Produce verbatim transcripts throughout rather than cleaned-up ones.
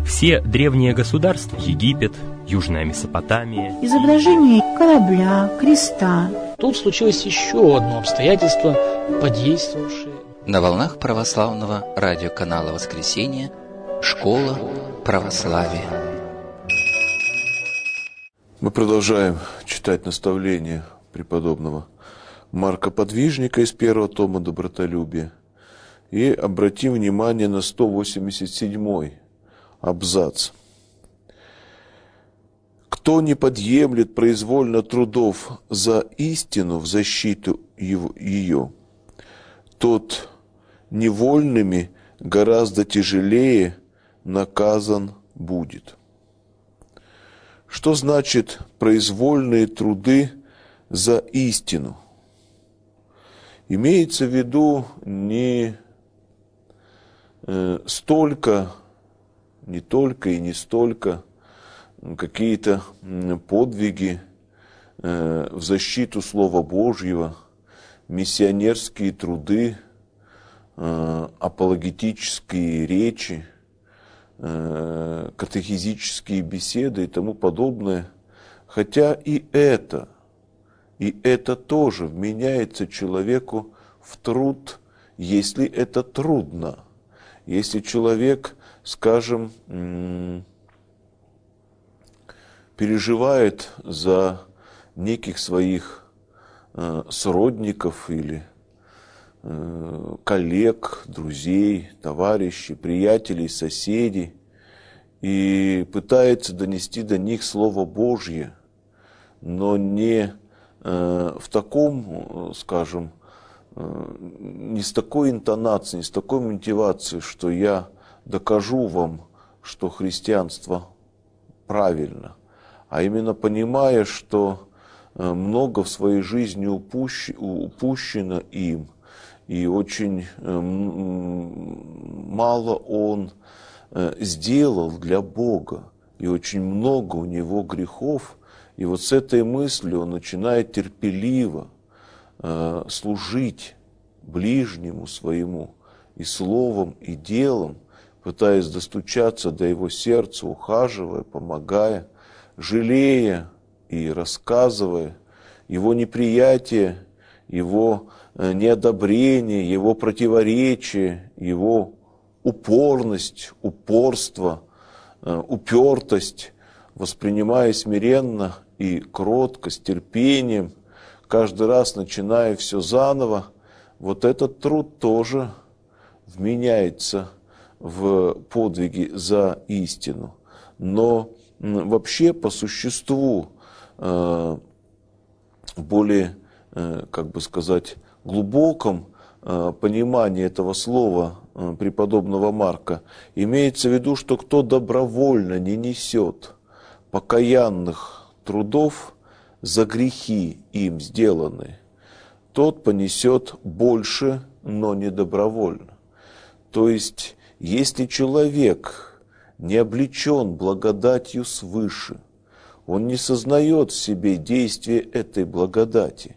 Все древние государства, Египет, Южная Месопотамия, изображение корабля, креста. Тут случилось еще одно обстоятельство, подействовавшее. На волнах православного радиоканала «Воскресенье» «Школа православия». Мы продолжаем читать наставления преподобного Марка Подвижника из первого тома «Добротолюбие». И обратим внимание на сто восемьдесят седьмой абзац. «Кто не подъемлет произвольно трудов за истину в защиту его, ее, тот невольными гораздо тяжелее наказан будет». Что значит произвольные труды за истину? Имеется в виду не э, столько, не только и не столько какие-то подвиги э, в защиту Слова Божьего, миссионерские труды, э, апологетические речи, э, катехизические беседы и тому подобное. Хотя и это, и это тоже вменяется человеку в труд, если это трудно. Если человек, скажем, переживает за неких своих сродников или коллег, друзей, товарищей, приятелей, соседей, и пытается донести до них Слово Божье, но не в таком, скажем, не с такой интонацией, не с такой мотивацией, что я докажу вам, что христианство правильно, а именно понимая, что много в своей жизни упущено им, и очень мало он сделал для Бога, и очень много у него грехов. И вот с этой мыслью он начинает терпеливо э, служить ближнему своему и словом, и делом, пытаясь достучаться до его сердца, ухаживая, помогая, жалея и рассказывая его неприятие, его э, неодобрение, его противоречие, его упорность, упорство, э, упертость, воспринимая смиренно и кротко, с терпением, каждый раз начиная все заново, вот этот труд тоже вменяется в подвиги за истину. Но вообще по существу, в более, как бы сказать, глубоком понимании этого слова преподобного Марка, имеется в виду, что кто добровольно не несет покаянных трудов за грехи им сделаны, тот понесет больше, но не добровольно. То есть, если человек не облечен благодатью свыше, он не сознает в себе действие этой благодати,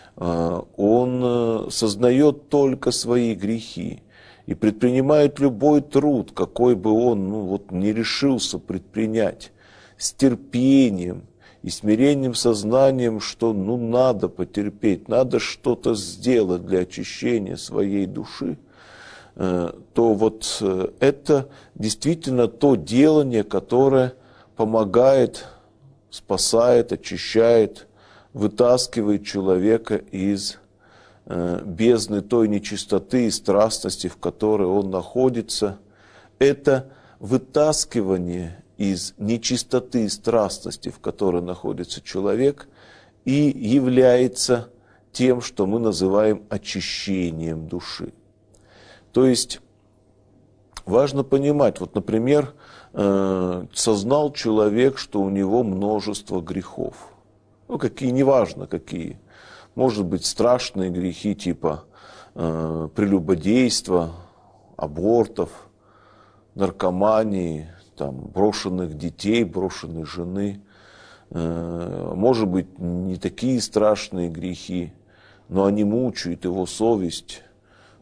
он сознает только свои грехи и предпринимает любой труд, какой бы он ну, вот, не решился предпринять, с терпением и смиренным сознанием, что ну надо потерпеть, надо что-то сделать для очищения своей души, то вот это действительно то делание, которое помогает, спасает, очищает, вытаскивает человека из бездны той нечистоты и страстности, в которой он находится. Это вытаскивание из нечистоты и страстности, в которой находится человек, и является тем, что мы называем очищением души. То есть важно понимать, вот, например, сознал человек, что у него множество грехов. Ну, какие, неважно какие. Может быть, страшные грехи типа прелюбодейства, абортов, наркомании, там, брошенных детей, брошенной жены. Может быть, не такие страшные грехи, но они мучают его совесть,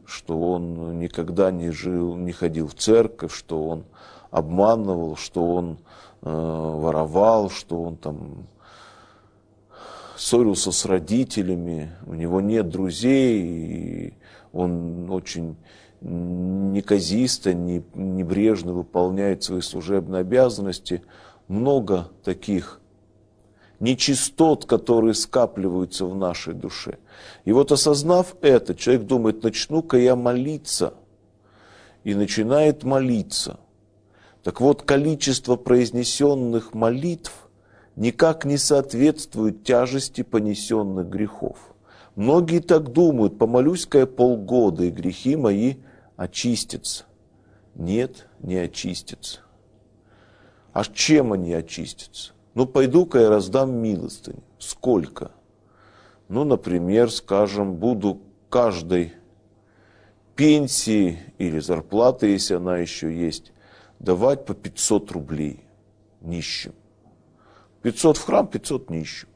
что он никогда не жил, не ходил в церковь, что он обманывал, что он э, воровал, что он там ссорился с родителями, у него нет друзей, и он очень неказисто, небрежно выполняет свои служебные обязанности. Много таких нечистот, которые скапливаются в нашей душе. И вот осознав это, человек думает, начну-ка я молиться. И начинает молиться. Так вот, количество произнесенных молитв никак не соответствует тяжести понесенных грехов. Многие так думают, помолюсь-ка я полгода, и грехи мои очистятся. Нет, не очистятся. А чем они очистятся? Ну, пойду-ка я раздам милостыню. Сколько? Ну, например, скажем, буду каждой пенсии или зарплаты, если она еще есть, давать по пятьсот рублей нищим. пятьсот в храм, пятьсот нищим.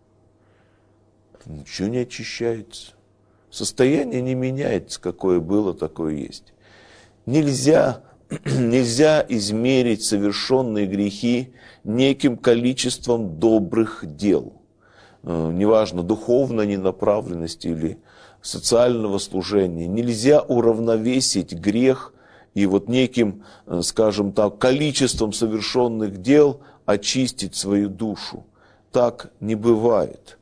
Ничего не очищается. Состояние не меняется, какое было, такое есть. Нельзя, нельзя измерить совершенные грехи неким количеством добрых дел. Неважно, духовной направленности или социального служения. Нельзя уравновесить грех и вот неким, скажем так, количеством совершенных дел очистить свою душу. Так не бывает.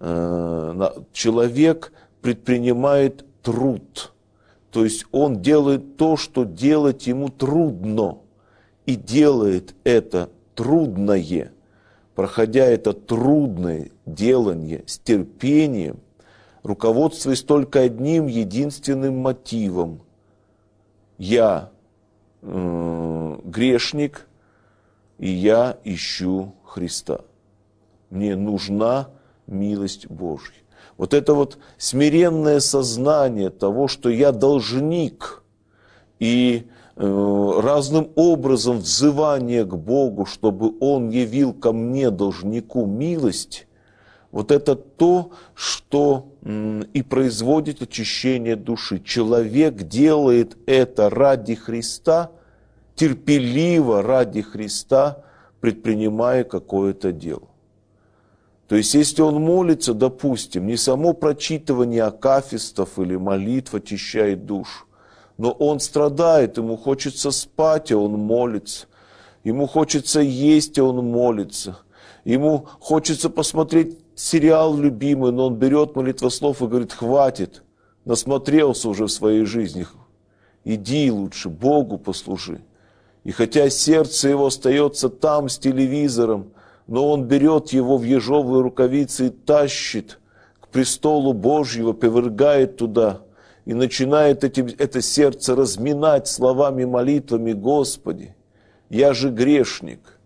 Человек предпринимает труд. То есть он делает то, что делать ему трудно. И делает это трудное. Проходя это трудное делание с терпением, руководствуясь только одним единственным мотивом. Я э, грешник, и я ищу Христа. Мне нужна милость Божья. Вот это вот смиренное сознание того, что я должник, и э, разным образом взывание к Богу, чтобы Он явил ко мне, должнику, милость, вот это то, что м, и производит очищение души. Человек делает это ради Христа, терпеливо ради Христа, предпринимая какое-то дело. То есть, если он молится, допустим, не само прочитывание акафистов или молитв очищает душу, но он страдает, ему хочется спать, а он молится, ему хочется есть, а он молится, ему хочется посмотреть сериал любимый, но он берет молитвослов и говорит, хватит, насмотрелся уже в своей жизни, иди лучше, Богу послужи. И хотя сердце его остается там с телевизором, но он берет его в ежовые рукавицы и тащит к престолу Божьего, повергает туда и начинает эти, это сердце разминать словами, молитвами: Господи, я же грешник,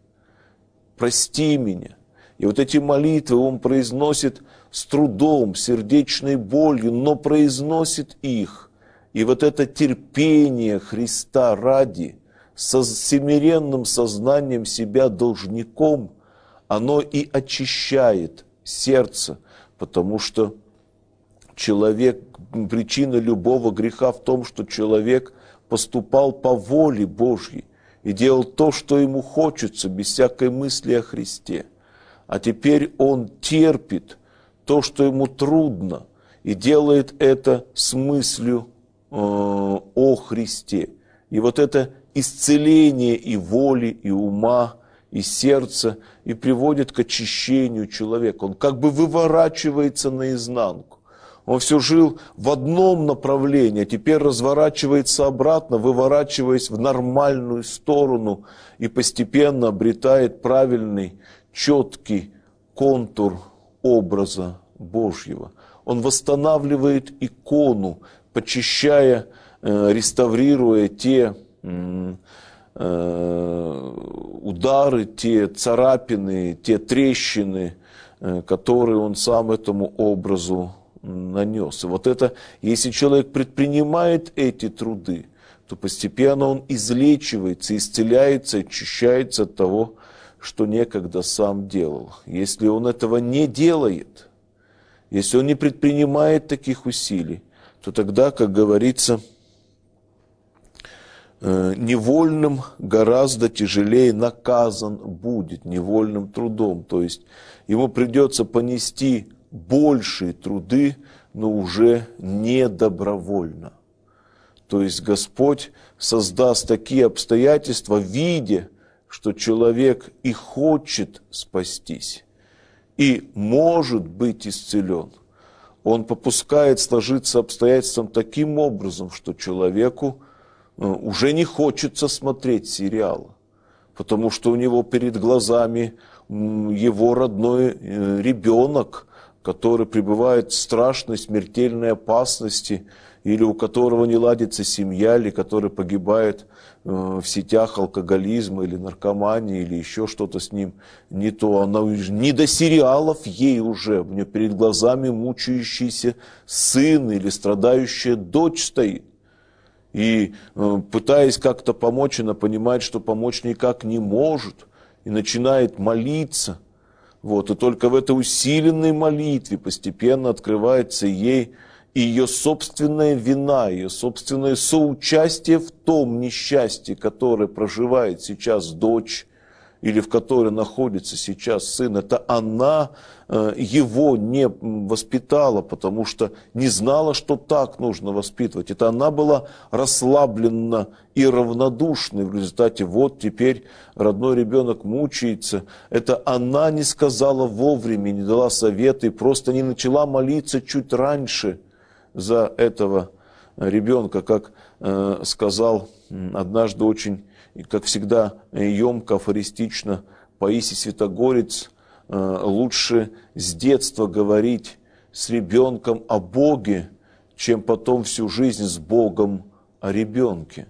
прости меня. И вот эти молитвы он произносит с трудом, сердечной болью, но произносит их. И вот это терпение Христа ради, со смиренным сознанием себя должником, оно и очищает сердце, потому что человек, причина любого греха в том, что человек поступал по воле Божьей и делал то, что ему хочется, без всякой мысли о Христе. А теперь он терпит то, что ему трудно, и делает это с мыслью э, о Христе. И вот это исцеление и воли, и ума, и сердца, и приводит к очищению человека. Он как бы выворачивается наизнанку. Он все жил в одном направлении, а теперь разворачивается обратно, выворачиваясь в нормальную сторону, и постепенно обретает правильный, четкий контур образа Божьего. Он восстанавливает икону, почищая, реставрируя те удары, те царапины, те трещины, которые он сам этому образу нанес. И вот это, если человек предпринимает эти труды, то постепенно он излечивается, исцеляется, очищается от того, что некогда сам делал. Если он этого не делает, если он не предпринимает таких усилий, то тогда, как говорится, невольным гораздо тяжелее наказан будет невольным трудом. То есть ему придется понести большие труды, но уже не добровольно. То есть Господь создаст такие обстоятельства, видя, что человек и хочет спастись, и может быть исцелен. Он попускает сложиться обстоятельствам таким образом, что человеку уже не хочется смотреть сериалы, потому что у него перед глазами его родной ребенок, который пребывает в страшной смертельной опасности, или у которого не ладится семья, или который погибает в сетях алкоголизма или наркомании, или еще что-то с ним не то. Она не до сериалов ей уже, у нее перед глазами мучающийся сын или страдающая дочь стоит. И пытаясь как-то помочь, она понимает, что помочь никак не может, и начинает молиться. Вот, и только в этой усиленной молитве постепенно открывается ей и ее собственная вина, ее собственное соучастие в том несчастье, которое проживает сейчас дочь, или в которой находится сейчас сын. Это она его не воспитала, потому что не знала, что так нужно воспитывать. Это она была расслаблена и равнодушна. В результате вот теперь родной ребенок мучается. Это она не сказала вовремя, не дала совета и просто не начала молиться чуть раньше за этого ребенка, как э, сказал однажды очень, как всегда, емко, афористично Паисий Святогорец: э, лучше с детства говорить с ребенком о Боге, чем потом всю жизнь с Богом о ребенке.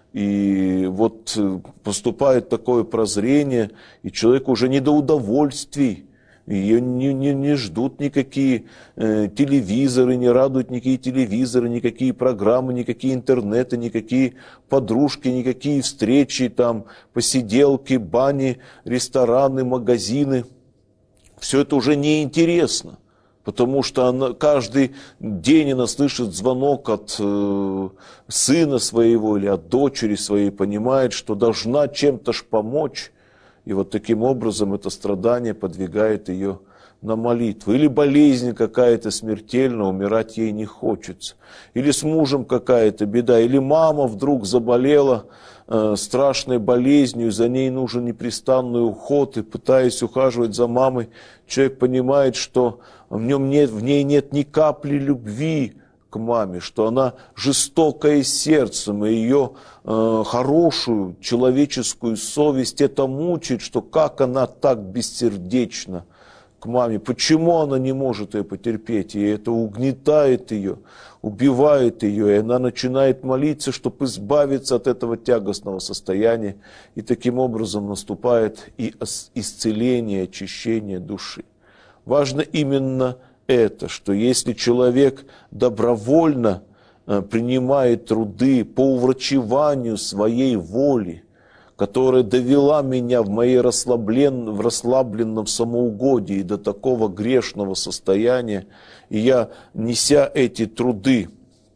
И вот поступает такое прозрение, и человек уже не до удовольствий. Ее не, не, не ждут никакие э, телевизоры, не радуют никакие телевизоры, никакие программы, никакие интернеты, никакие подружки, никакие встречи, там, посиделки, бани, рестораны, магазины. Все это уже неинтересно, потому что она, каждый день она слышит звонок от э, сына своего или от дочери своей, понимает, что должна чем-то ж помочь. И вот таким образом это страдание подвигает ее на молитву. Или болезнь какая-то смертельная, умирать ей не хочется. Или с мужем какая-то беда. Или мама вдруг заболела э, страшной болезнью, за ней нужен непрестанный уход. И пытаясь ухаживать за мамой, человек понимает, что в, нем нет, в ней нет ни капли любви к маме, что она жестокая сердцем, и ее э, хорошую человеческую совесть это мучает, что как она так бессердечна к маме, почему она не может ее потерпеть, и это угнетает ее, убивает ее, и она начинает молиться, чтобы избавиться от этого тягостного состояния, и таким образом наступает и исцеление, очищение души. Важно именно это, что если человек добровольно э, принимает труды по уврачеванию своей воли, которая довела меня в моей расслаблен... в расслабленном самоугодии до такого грешного состояния, и я, неся эти труды,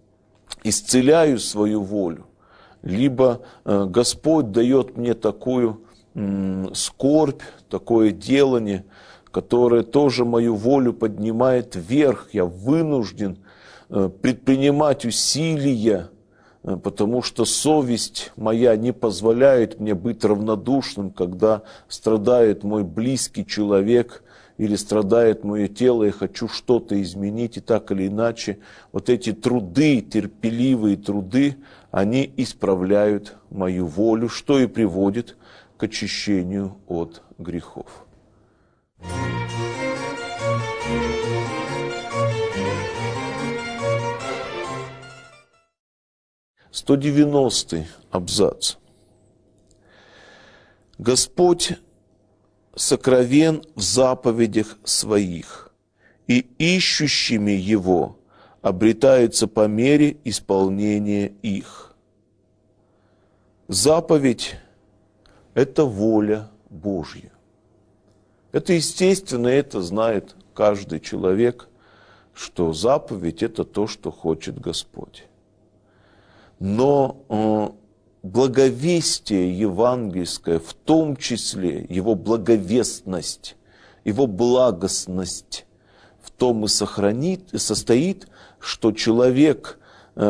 исцеляю свою волю, либо э, Господь дает мне такую э, скорбь, такое делание, которое тоже мою волю поднимает вверх. Я вынужден предпринимать усилия, потому что совесть моя не позволяет мне быть равнодушным, когда страдает мой близкий человек или страдает мое тело, я хочу что-то изменить, и так или иначе вот эти труды, терпеливые труды, они исправляют мою волю, что и приводит к очищению от грехов. сто девяностый абзац. Господь сокровен в заповедях своих, и ищущими Его обретаются по мере исполнения их. Заповедь – это воля Божья. Это естественно, это знает каждый человек. что заповедь – это то, что хочет Господь. Но э, благовестие евангельское, в том числе его благовестность, его благостность, в том и сохранит, и состоит, что человек э,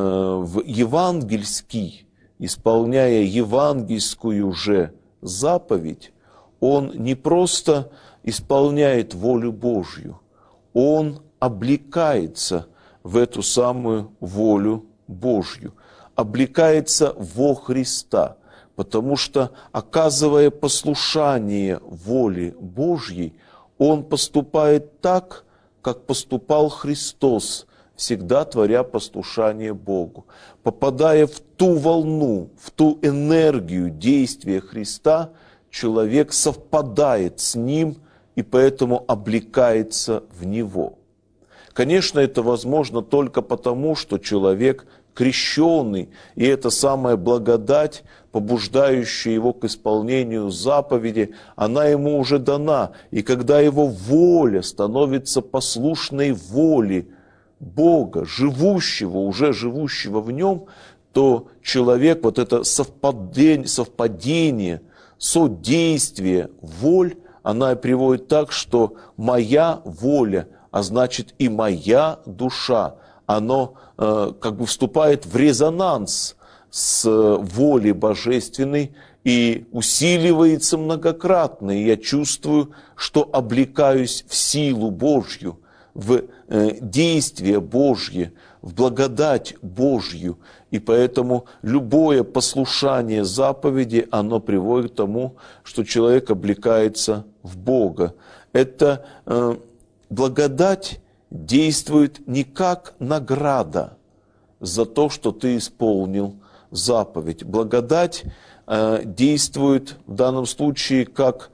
в евангельский, исполняя евангельскую же заповедь, он не просто исполняет волю Божью, он облекается в эту самую волю Божью, облекается во Христа, потому что, оказывая послушание воле Божьей, он поступает так, как поступал Христос, всегда творя послушание Богу. Попадая в ту волну, в ту энергию действия Христа, человек совпадает с Ним и поэтому облекается в Него. Конечно, это возможно только потому, что человек крещенный, и эта самая благодать, побуждающая его к исполнению заповеди, она ему уже дана. И когда его воля становится послушной воле Бога, живущего, уже живущего в нем, то человек, вот это совпадение, совпадение содействие воль, она приводит так, что моя воля, а значит и моя душа, оно э, как бы вступает в резонанс с волей божественной и усиливается многократно. И я чувствую, что облекаюсь в силу Божью, в э, действие Божье, в благодать Божью. И поэтому любое послушание заповеди, оно приводит к тому, что человек облекается в Бога. Это э, благодать действует не как награда за то, что ты исполнил заповедь. Благодать э, действует в данном случае как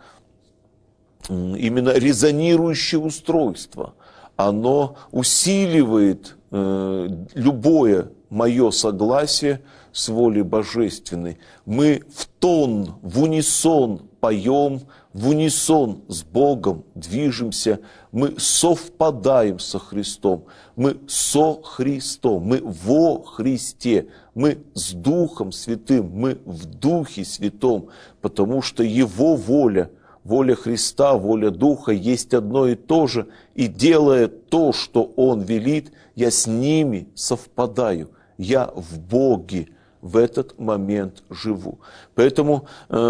э, именно резонирующее устройство. Оно усиливает э, любое мое согласие с волей божественной. Мы в тон, в унисон поем, в унисон с Богом движемся, мы совпадаем со Христом, мы со Христом, мы во Христе, мы с Духом Святым, мы в Духе Святом, потому что Его воля, воля Христа, воля Духа есть одно и то же, и делая то, что Он велит, я с ними совпадаю, я в Боге в этот момент живу. Поэтому,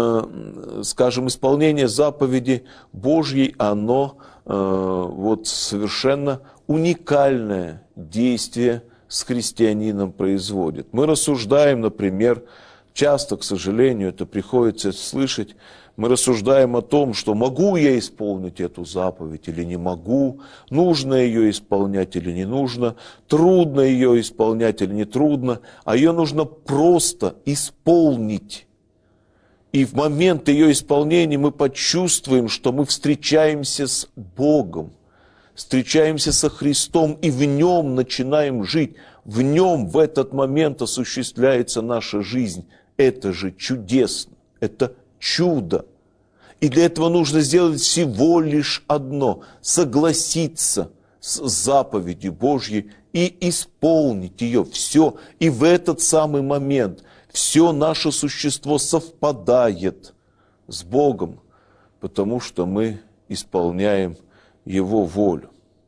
э, скажем, исполнение заповеди Божьей, оно э, вот совершенно уникальное действие с христианином производит. Мы рассуждаем, например, часто, к сожалению, это приходится слышать, мы рассуждаем о том, что могу я исполнить эту заповедь или не могу, нужно ее исполнять или не нужно, трудно ее исполнять или не трудно, а ее нужно просто исполнить. И в момент ее исполнения мы почувствуем, что мы встречаемся с Богом, встречаемся со Христом и в Нем начинаем жить. В Нем в этот момент осуществляется наша жизнь. Это же чудесно, это чудо. И для этого нужно сделать всего лишь одно – согласиться с заповедью Божьей и исполнить ее. Все. И в этот самый момент все наше существо совпадает с Богом, потому что мы исполняем Его волю.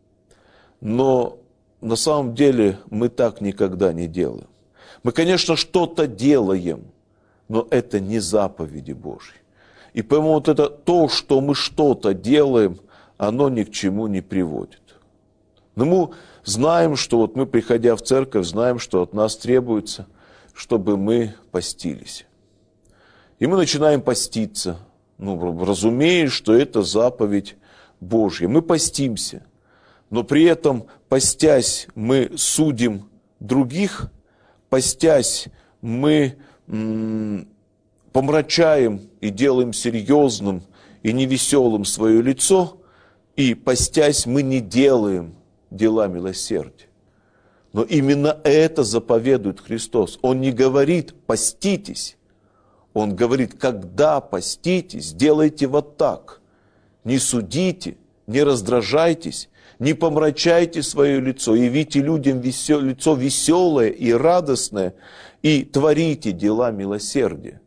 Но на самом деле мы так никогда не делаем. Мы, конечно, что-то делаем, но это не заповеди Божьи. И поэтому вот это то, что мы что-то делаем, оно ни к чему не приводит. Но мы знаем, что вот мы, приходя в церковь, знаем, что от нас требуется, чтобы мы постились. И мы начинаем поститься. Ну, разумеешь, что это заповедь Божья. Мы постимся, но при этом, постясь, мы судим других, постясь, мы м- помрачаем и делаем серьезным и невеселым свое лицо, и постясь, мы не делаем дела милосердия. Но именно это заповедует Христос. Он не говорит «поститесь», Он говорит «когда поститесь, делайте вот так». Не судите, не раздражайтесь, Не помрачайте свое лицо, явите людям весел, лицо веселое и радостное, и творите дела милосердия.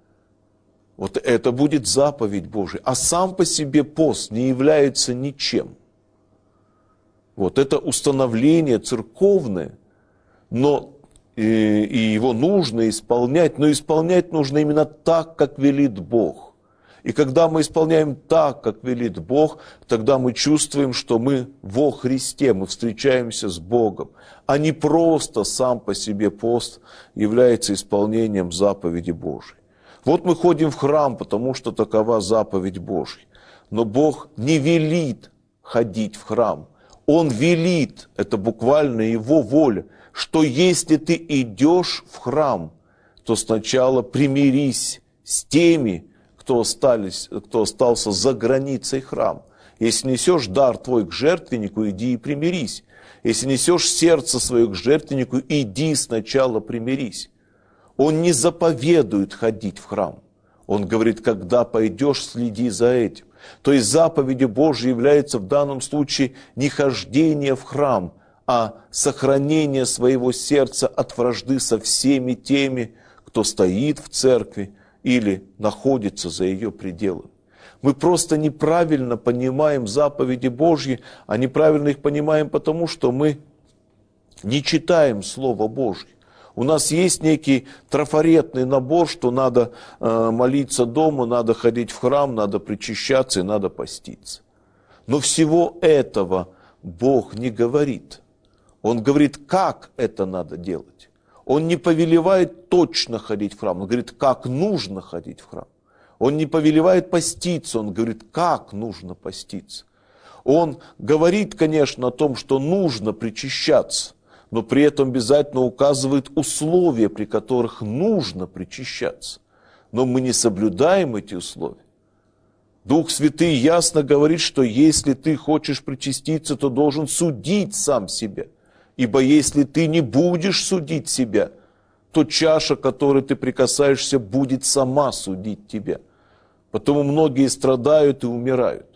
Вот это будет заповедь Божия. А сам по себе пост не является ничем. Вот это установление церковное, но и, и его нужно исполнять, но исполнять нужно именно так, как велит Бог. И когда мы исполняем так, как велит Бог, тогда мы чувствуем, что мы во Христе, мы встречаемся с Богом, а не просто сам по себе пост является исполнением заповеди Божьей. Вот мы ходим в храм, потому что такова заповедь Божья. Но Бог не велит ходить в храм. Он велит, это буквально Его воля, что если ты идешь в храм, то сначала примирись с теми, кто, остались, кто остался за границей храма. Если несешь дар твой к жертвеннику, иди и примирись. Если несешь сердце свое к жертвеннику, иди сначала примирись. Он не заповедует ходить в храм. Он говорит, когда пойдешь, следи за этим. То есть заповедью Божьей является в данном случае не хождение в храм, а сохранение своего сердца от вражды со всеми теми, кто стоит в церкви или находится за ее пределами. Мы просто неправильно понимаем заповеди Божьи, а неправильно их понимаем потому, что мы не читаем Слово Божье. У нас есть некий трафаретный набор, что надо э, молиться дома, надо ходить в храм, надо причащаться и надо поститься. Но всего этого Бог не говорит. Он говорит, как это надо делать. Он не повелевает точно ходить в храм, он говорит, как нужно ходить в храм. Он не повелевает поститься, он говорит, как нужно поститься. Он говорит, конечно, о том, что нужно причащаться, но при этом обязательно указывает условия, при которых нужно причащаться. Но мы не соблюдаем эти условия. Дух Святый ясно говорит, что если ты хочешь причаститься, то должен судить сам себя. Ибо если ты не будешь судить себя, то чаша, к которой ты прикасаешься, будет сама судить тебя. Потому многие страдают и умирают.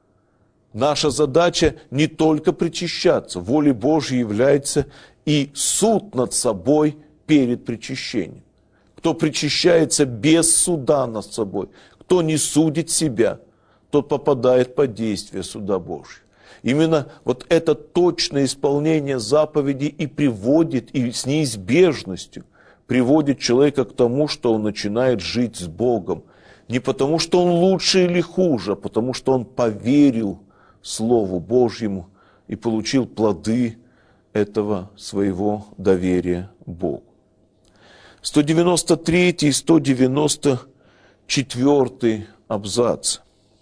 Наша задача не только причащаться. Волей Божьей является и суд над собой перед причащением. Кто причащается без суда над собой, кто не судит себя, тот попадает под действие суда Божьего. Именно вот это точное исполнение заповедей и приводит, и с неизбежностью приводит человека к тому, что он начинает жить с Богом. Не потому, что он лучше или хуже, а потому, что он поверил Слову Божьему и получил плоды этого своего доверия Богу. сто девяносто третий и сто девяносто четвёртый абзац.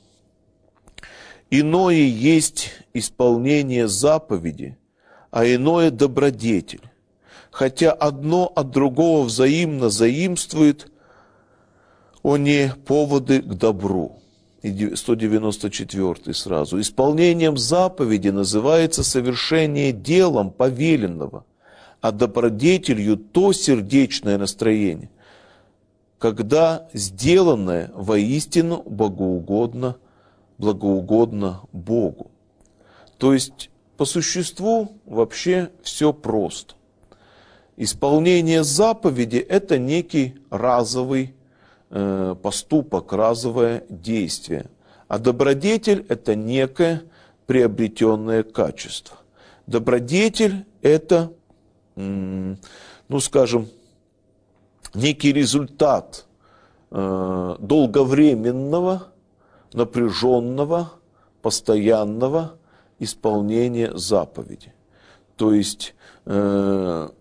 Иное есть исполнение заповеди, а иное добродетель. Хотя одно от другого взаимно заимствует, о не поводы к добру. И сто девяносто четвёртый сразу. Исполнением заповеди называется совершение делом повеленного, а добродетелью то сердечное настроение, когда сделанное воистину богоугодно, благоугодно Богу. То есть, по существу вообще все просто. Исполнение заповеди – это некий разовый э, поступок, разовое действие. А добродетель – это некое приобретенное качество. Добродетель – это, м, ну скажем, некий результат э, долговременного, напряженного, постоянного исполнения заповеди. То есть э,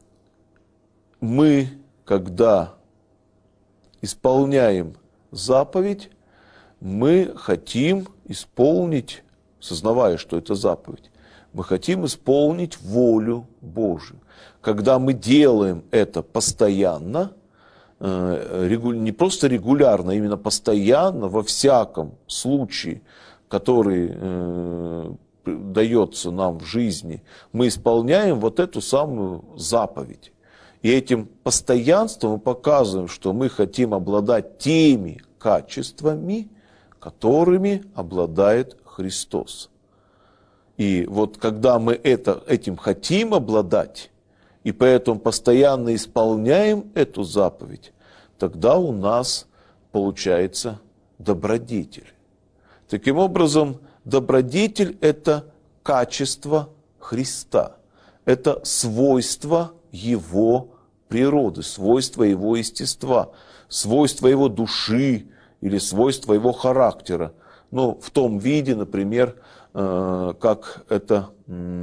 мы, когда исполняем заповедь, мы хотим исполнить, сознавая, что это заповедь, мы хотим исполнить волю Божию. Когда мы делаем это постоянно, не просто регулярно, а именно постоянно, во всяком случае, который э, дается нам в жизни, мы исполняем вот эту самую заповедь. И этим постоянством мы показываем, что мы хотим обладать теми качествами, которыми обладает Христос. И вот когда мы это, этим хотим обладать, и поэтому постоянно исполняем эту заповедь, тогда у нас получается добродетель. Таким образом, добродетель – это качество Христа, это свойство Его природы, свойство Его естества, свойство Его души или свойство Его характера. Ну, в том виде, например, как это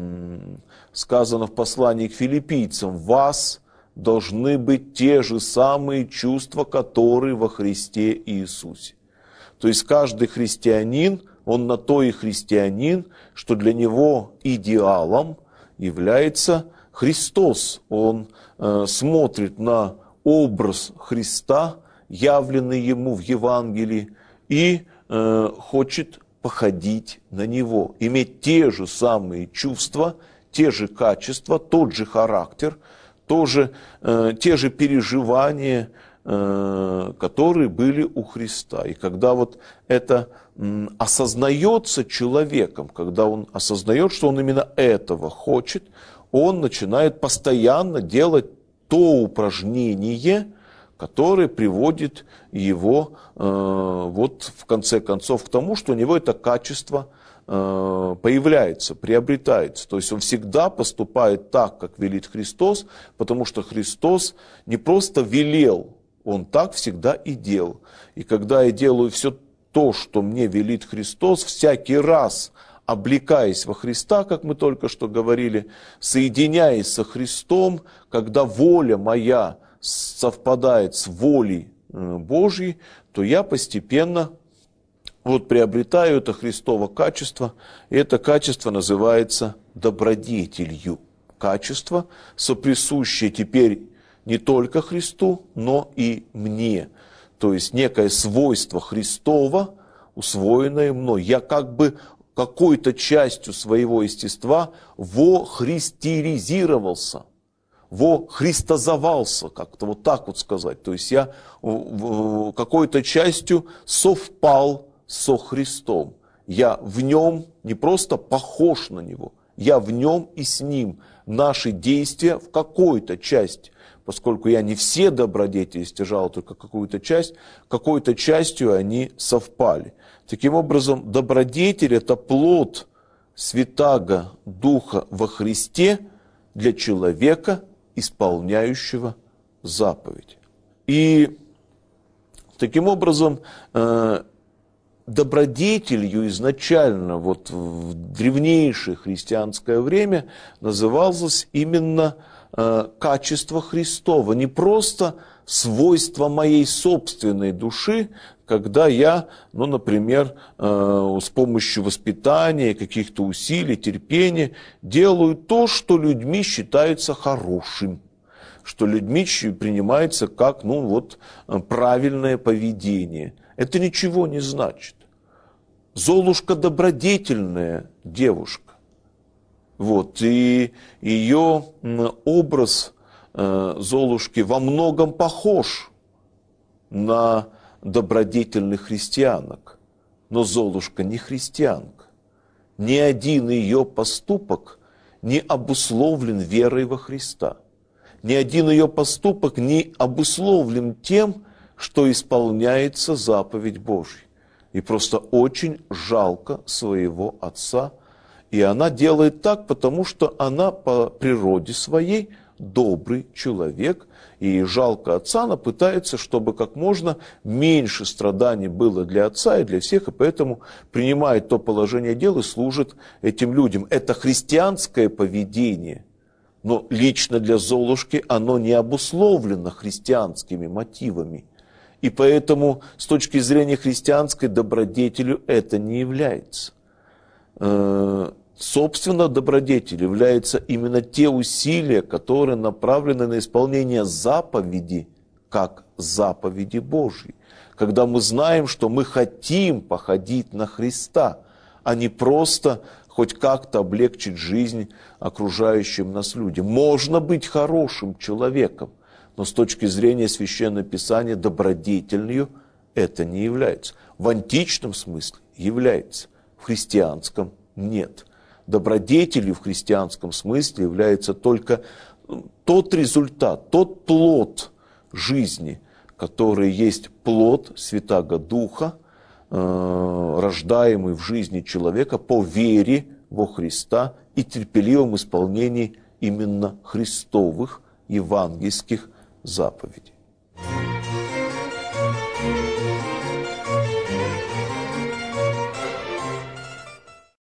сказано в послании к филиппийцам: «В вас должны быть те же самые чувства, которые во Христе Иисусе». То есть каждый христианин, он на то и христианин, что для него идеалом является Христос. Он э, смотрит на образ Христа, явленный ему в Евангелии, и э, хочет походить на него, иметь те же самые чувства, те же качества, тот же характер, тоже, э, те же переживания, э, которые были у Христа. И когда вот это м, осознается человеком, когда он осознает, что он именно этого хочет, он начинает постоянно делать то упражнение, которое приводит его э, вот в конце концов к тому, что у него это качество э, появляется, приобретается. То есть он всегда поступает так, как велит Христос, потому что Христос не просто велел, он так всегда и делал. И когда я делаю все то, что мне велит Христос, всякий раз облекаясь во Христа, как мы только что говорили, соединяясь со Христом, когда воля моя совпадает с волей Божьей, то я постепенно вот приобретаю это Христово качество, и это качество называется добродетелью. Качество, соприсущее теперь не только Христу, но и мне. То есть некое свойство Христова, усвоенное мной. Я как бы какой-то частью своего естества вохристеризировался, вохристозовался, как-то вот так вот сказать. То есть я какой-то частью совпал со Христом. Я в нем не просто похож на Него, я в нем и с Ним. Наши действия в какой-то части, поскольку я не все добродетели стяжал, только какую-то часть, какой-то частью они совпали. Таким образом, добродетель – это плод Святаго Духа во Христе для человека, исполняющего заповедь. И таким образом, добродетелью изначально вот в древнейшее христианское время называлось именно качество Христово, не просто свойство моей собственной души, когда я, ну, например, с помощью воспитания, каких-то усилий, терпения делаю то, что людьми считается хорошим, что людьми принимается как, ну, вот, правильное поведение. Это ничего не значит. Золушка добродетельная девушка. Вот, и ее образ Золушки во многом похож на добродетельных христианок. Но Золушка не христианка. Ни один ее поступок не обусловлен верой во Христа. Ни один ее поступок не обусловлен тем, что исполняется заповедь Божья. И просто очень жалко своего отца. И она делает так, потому что она по природе своей добрый человек. И жалко отца, она пытается, чтобы как можно меньше страданий было для отца и для всех. И поэтому принимает то положение дел и служит этим людям. Это христианское поведение. Но лично для Золушки оно не обусловлено христианскими мотивами. И поэтому с точки зрения христианской добродетелью это не является. Собственно, добродетелью являются именно те усилия, которые направлены на исполнение заповеди, как заповеди Божьей. Когда мы знаем, что мы хотим походить на Христа, а не просто хоть как-то облегчить жизнь окружающим нас людям. Можно быть хорошим человеком, но с точки зрения Священного Писания добродетельную это не является. В античном смысле является, в христианском нет. добродетелью в христианском смысле является только тот результат, тот плод жизни, который есть плод Святаго Духа, э, рождаемый в жизни человека по вере во Христа и терпеливом исполнении именно христовых евангельских заповедей.